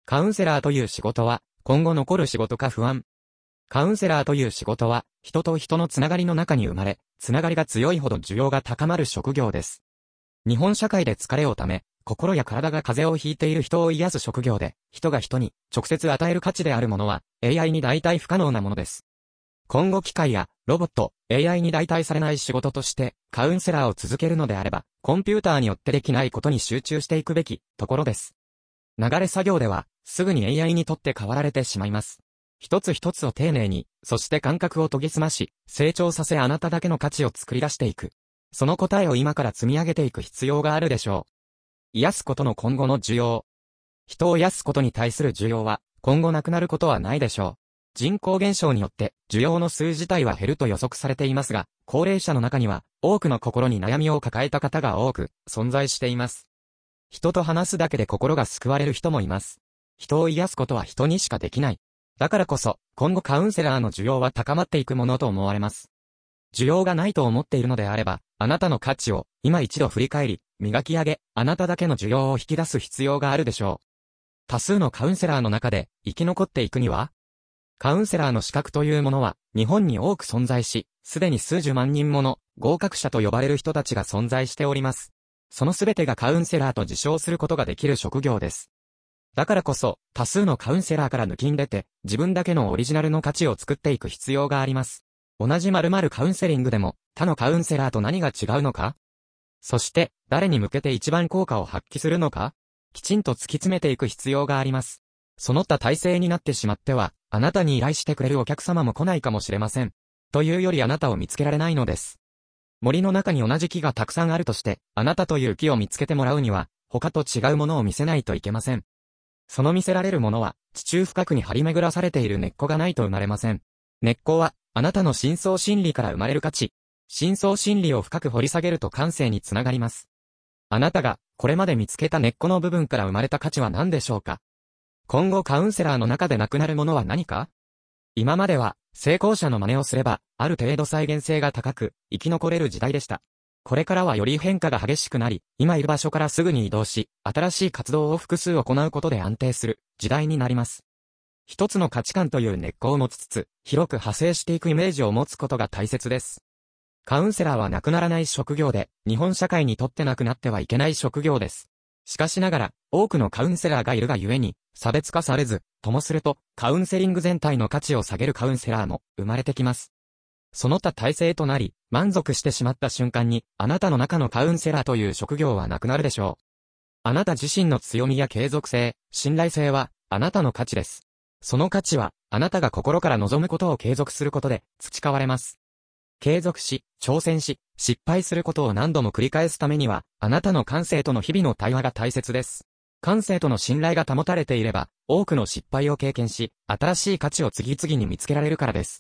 カウンセラーという仕事は、今後残る仕事か不安。カウンセラーという仕事は、人と人のつながりの中に生まれ、つながりが強いほど需要が高まる職業です。日本社会で疲れをため、心や体が風邪をひいている人を癒す職業で、人が人に直接与える価値であるものは、AI に代替不可能なものです。今後機械やロボット、AI に代替されない仕事として、カウンセラーを続けるのであれば、コンピューターによってできないことに集中していくべきところです。流れ作業では、すぐに AI にとって変わられてしまいます。一つ一つを丁寧に、そして感覚を研ぎ澄まし、成長させあなただけの価値を作り出していく。その答えを今から積み上げていく必要があるでしょう。癒すことの今後の需要。人を癒すことに対する需要は、今後なくなることはないでしょう。人口減少によって、需要の数自体は減ると予測されていますが、高齢者の中には、多くの心に悩みを抱えた方が多く、存在しています。人と話すだけで心が救われる人もいます。人を癒すことは人にしかできない。だからこそ、今後カウンセラーの需要は高まっていくものと思われます。需要がないと思っているのであれば、あなたの価値を、今一度振り返り、磨き上げ、あなただけの需要を引き出す必要があるでしょう。多数のカウンセラーの中で、生き残っていくには、カウンセラーの資格というものは、日本に多く存在し、すでに数十万人もの、合格者と呼ばれる人たちが存在しております。そのすべてがカウンセラーと自称することができる職業です。だからこそ、多数のカウンセラーから抜きん出て、自分だけのオリジナルの価値を作っていく必要があります。同じ〇〇カウンセリングでも、他のカウンセラーと何が違うのか？そして、誰に向けて一番効果を発揮するのか？きちんと突き詰めていく必要があります。その他体制になってしまっては、あなたに依頼してくれるお客様も来ないかもしれません。というよりあなたを見つけられないのです。森の中に同じ木がたくさんあるとして、あなたという木を見つけてもらうには、他と違うものを見せないといけません。その見せられるものは、地中深くに張り巡らされている根っこがないと生まれません。根っこは、あなたの深層心理から生まれる価値。深層心理を深く掘り下げると感性につながります。あなたが、これまで見つけた根っこの部分から生まれた価値は何でしょうか？今後カウンセラーの中でなくなるものは何か？今までは、成功者の真似をすれば、ある程度再現性が高く、生き残れる時代でした。これからはより変化が激しくなり、今いる場所からすぐに移動し、新しい活動を複数行うことで安定する時代になります。一つの価値観という根っこを持ちつつ、広く派生していくイメージを持つことが大切です。カウンセラーはなくならない職業で、日本社会にとってなくなってはいけない職業です。しかしながら、多くのカウンセラーがいるがゆえに、差別化されず、ともすると、カウンセリング全体の価値を下げるカウンセラーも生まれてきます。その他体制となり、満足してしまった瞬間に、あなたの中のカウンセラーという職業はなくなるでしょう。あなた自身の強みや継続性、信頼性は、あなたの価値です。その価値は、あなたが心から望むことを継続することで、培われます。継続し、挑戦し、失敗することを何度も繰り返すためには、あなたの感性との日々の対話が大切です。感性との信頼が保たれていれば、多くの失敗を経験し、新しい価値を次々に見つけられるからです。